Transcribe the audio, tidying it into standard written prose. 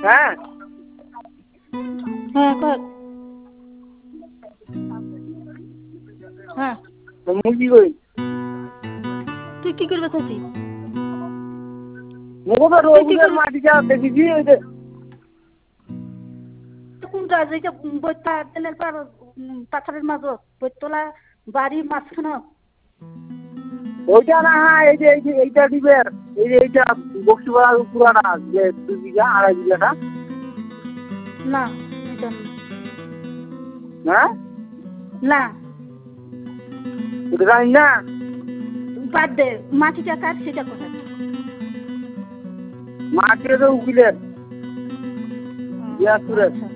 হ্যাঁ হ্যাঁ কর। হ্যাঁ মুরগি কই তুই কি করবে চাচ্ছি? মুখে রোগুলের মাটিটা দেখেছি ওই যে কোনটা যেটা বইটা তেলের পাথরের মাঝত বইতলা বাড়ি মাঝখানে ওইটা না এই যে এইটা দিবের এই যে এইটা বক্সিপাড়া পুরানা যে 2 বিঘা 2.5 বিঘাটা না এটা হ্যাঁ না ওটা জানি না বাদ দে মাটিটা কার সেটা কথা। মাটিটা তো উকিলের দিনাজপুরের।